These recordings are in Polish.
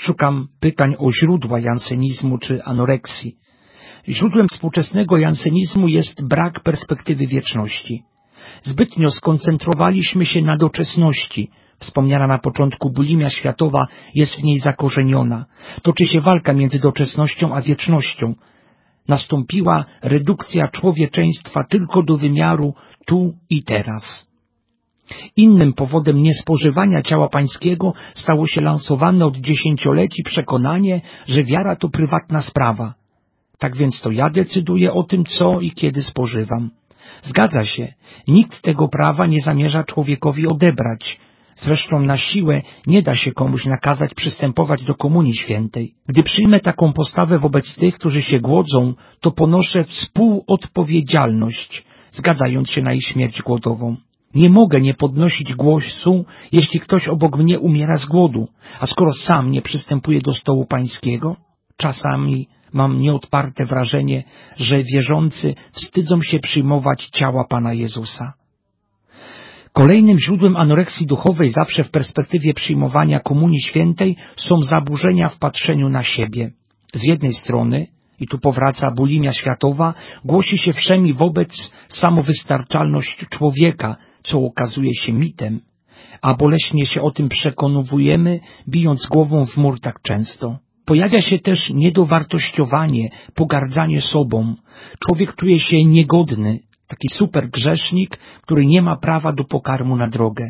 Szukam pytań o źródła jansenizmu czy anoreksji. Źródłem współczesnego jansenizmu jest brak perspektywy wieczności. Zbytnio skoncentrowaliśmy się na doczesności. Wspomniana na początku bulimia światowa jest w niej zakorzeniona. Toczy się walka między doczesnością a wiecznością. Nastąpiła redukcja człowieczeństwa tylko do wymiaru tu i teraz. Innym powodem niespożywania ciała pańskiego stało się lansowane od dziesięcioleci przekonanie, że wiara to prywatna sprawa. Tak więc to ja decyduję o tym, co i kiedy spożywam. Zgadza się, nikt tego prawa nie zamierza człowiekowi odebrać. Zresztą na siłę nie da się komuś nakazać przystępować do Komunii Świętej. Gdy przyjmę taką postawę wobec tych, którzy się głodzą, to ponoszę współodpowiedzialność, zgadzając się na ich śmierć głodową. Nie mogę nie podnosić głosu, jeśli ktoś obok mnie umiera z głodu, a skoro sam nie przystępuję do stołu pańskiego, czasami mam nieodparte wrażenie, że wierzący wstydzą się przyjmować ciała Pana Jezusa. Kolejnym źródłem anoreksji duchowej zawsze w perspektywie przyjmowania Komunii Świętej są zaburzenia w patrzeniu na siebie. Z jednej strony, i tu powraca bulimia światowa, głosi się wszemi wobec samowystarczalność człowieka, co okazuje się mitem, a boleśnie się o tym przekonujemy, bijąc głową w mur tak często. Pojawia się też niedowartościowanie, pogardzanie sobą. Człowiek czuje się niegodny, taki super grzesznik, który nie ma prawa do pokarmu na drogę.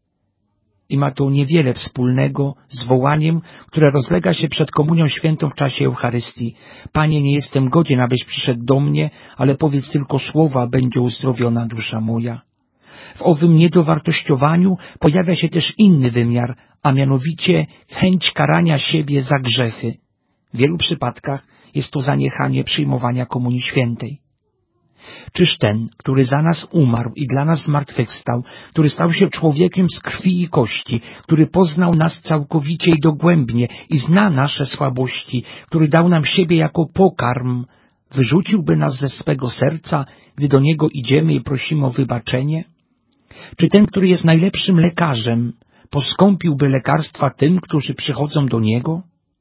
I ma to niewiele wspólnego z wołaniem, które rozlega się przed Komunią Świętą w czasie Eucharystii. Panie, nie jestem godzien, abyś przyszedł do mnie, ale powiedz tylko słowa, będzie uzdrowiona dusza moja. W owym niedowartościowaniu pojawia się też inny wymiar, a mianowicie chęć karania siebie za grzechy. W wielu przypadkach jest to zaniechanie przyjmowania Komunii Świętej. Czyż ten, który za nas umarł i dla nas zmartwychwstał, który stał się człowiekiem z krwi i kości, który poznał nas całkowicie i dogłębnie i zna nasze słabości, który dał nam siebie jako pokarm, wyrzuciłby nas ze swego serca, gdy do Niego idziemy i prosimy o wybaczenie? Czy ten, który jest najlepszym lekarzem, poskąpiłby lekarstwa tym, którzy przychodzą do Niego?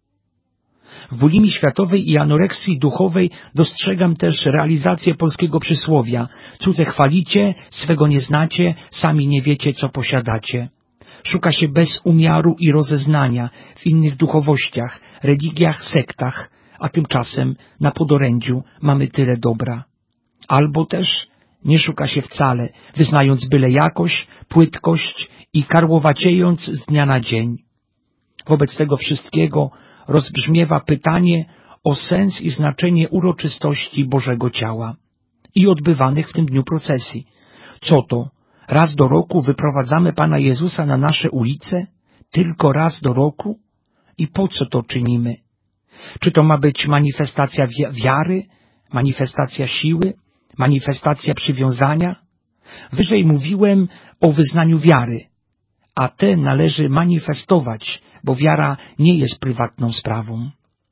W bulimii światowej i anoreksji duchowej dostrzegam też realizację polskiego przysłowia: cudze chwalicie, swego nie znacie, sami nie wiecie, co posiadacie. Szuka się bez umiaru i rozeznania w innych duchowościach, religiach, sektach, a tymczasem na podorędziu mamy tyle dobra. Albo też nie szuka się wcale, wyznając byle jakość, płytkość i karłowaciejąc z dnia na dzień. Wobec tego wszystkiego rozbrzmiewa pytanie o sens i znaczenie uroczystości Bożego Ciała i odbywanych w tym dniu procesji. Co to? Raz do roku wyprowadzamy Pana Jezusa na nasze ulice? Tylko raz do roku? I po co to czynimy? Czy to ma być manifestacja wiary, manifestacja siły, manifestacja przywiązania? Wyżej mówiłem o wyznaniu wiary, a te należy manifestować, bo wiara nie jest prywatną sprawą.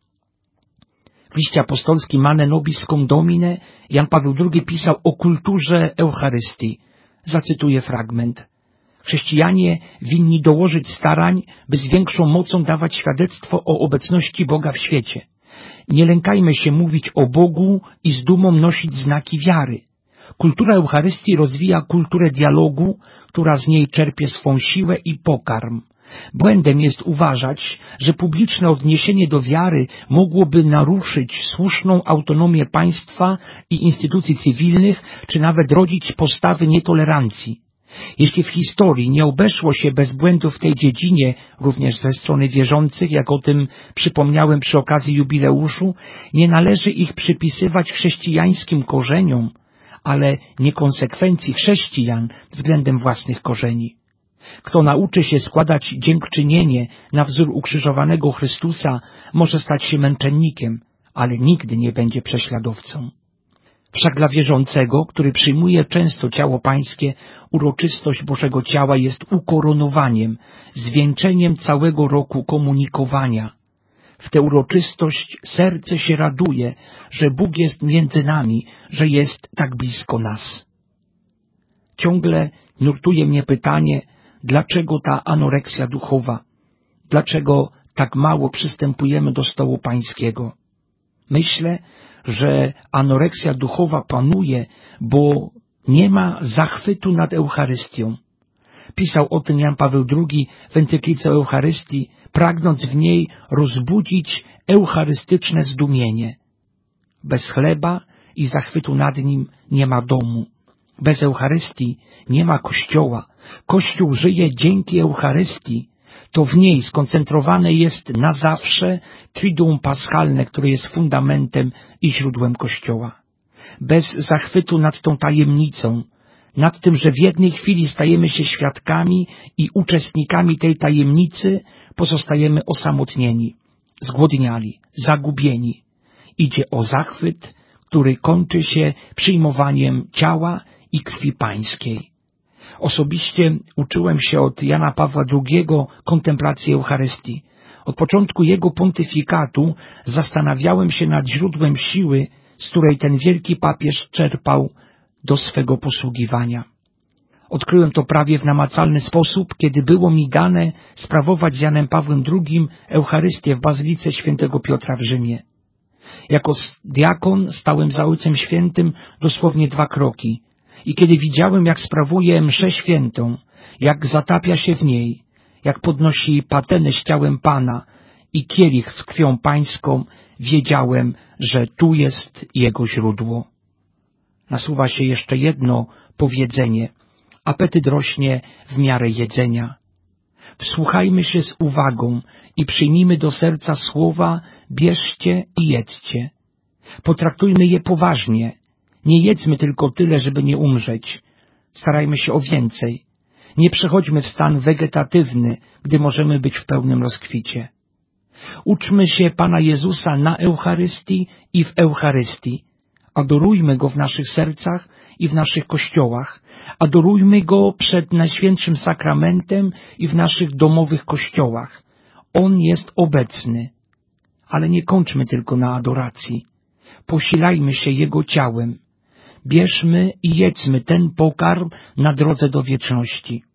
W liście apostolskim Mane Nobis Cum Domine Jan Paweł II pisał o kulturze Eucharystii. Zacytuję fragment. Chrześcijanie winni dołożyć starań, by z większą mocą dawać świadectwo o obecności Boga w świecie. Nie lękajmy się mówić o Bogu i z dumą nosić znaki wiary. Kultura Eucharystii rozwija kulturę dialogu, która z niej czerpie swą siłę i pokarm. Błędem jest uważać, że publiczne odniesienie do wiary mogłoby naruszyć słuszną autonomię państwa i instytucji cywilnych, czy nawet rodzić postawy nietolerancji. Jeśli w historii nie obeszło się bez błędów w tej dziedzinie, również ze strony wierzących, jak o tym przypomniałem przy okazji jubileuszu, nie należy ich przypisywać chrześcijańskim korzeniom, ale niekonsekwencji chrześcijan względem własnych korzeni. Kto nauczy się składać dziękczynienie na wzór ukrzyżowanego Chrystusa, może stać się męczennikiem, ale nigdy nie będzie prześladowcą. Wszak dla wierzącego, który przyjmuje często ciało pańskie, uroczystość Bożego Ciała jest ukoronowaniem, zwieńczeniem całego roku komunikowania. W tę uroczystość serce się raduje, że Bóg jest między nami, że jest tak blisko nas. Ciągle nurtuje mnie pytanie, dlaczego ta anoreksja duchowa? Dlaczego tak mało przystępujemy do stołu pańskiego. Myślę, że anoreksja duchowa panuje, bo nie ma zachwytu nad Eucharystią. Pisał o tym Jan Paweł II w encyklice o Eucharystii, pragnąc w niej rozbudzić eucharystyczne zdumienie. Bez chleba i zachwytu nad nim nie ma domu. Bez Eucharystii nie ma Kościoła. Kościół żyje dzięki Eucharystii. To w niej skoncentrowane jest na zawsze Triduum Paschalne, które jest fundamentem i źródłem Kościoła. Bez zachwytu nad tą tajemnicą, nad tym, że w jednej chwili stajemy się świadkami i uczestnikami tej tajemnicy, pozostajemy osamotnieni, zgłodniali, zagubieni. Idzie o zachwyt, który kończy się przyjmowaniem ciała i krwi pańskiej. Osobiście uczyłem się od Jana Pawła II kontemplacji Eucharystii. Od początku jego pontyfikatu zastanawiałem się nad źródłem siły, z której ten wielki papież czerpał do swego posługiwania. Odkryłem to prawie w namacalny sposób, kiedy było mi dane sprawować z Janem Pawłem II Eucharystię w Bazylice Świętego Piotra w Rzymie. Jako diakon stałem za Ojcem Świętym dosłownie 2 kroki i kiedy widziałem, jak sprawuje mszę świętą, jak zatapia się w niej, jak podnosi patenę z ciałem Pana i kielich z krwią pańską, wiedziałem, że tu jest jego źródło. Nasuwa się jeszcze jedno powiedzenie. Apetyt rośnie w miarę jedzenia. Wsłuchajmy się z uwagą i przyjmijmy do serca słowa: bierzcie i jedzcie. Potraktujmy je poważnie. Nie jedzmy tylko tyle, żeby nie umrzeć. Starajmy się o więcej. Nie przechodźmy w stan wegetatywny, gdy możemy być w pełnym rozkwicie. Uczmy się Pana Jezusa na Eucharystii i w Eucharystii. Adorujmy Go w naszych sercach i w naszych kościołach. Adorujmy Go przed Najświętszym Sakramentem i w naszych domowych kościołach. On jest obecny. Ale nie kończmy tylko na adoracji. Posilajmy się Jego ciałem. Bierzmy i jedzmy ten pokarm na drodze do wieczności.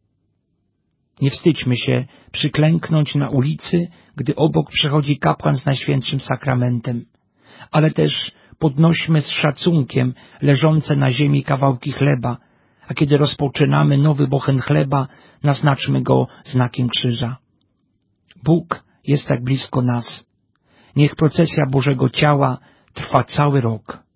Nie wstydźmy się przyklęknąć na ulicy, gdy obok przechodzi kapłan z Najświętszym Sakramentem, ale też podnośmy z szacunkiem leżące na ziemi kawałki chleba, a kiedy rozpoczynamy nowy bochen chleba, naznaczmy go znakiem krzyża. Bóg jest tak blisko nas. Niech procesja Bożego Ciała trwa cały rok.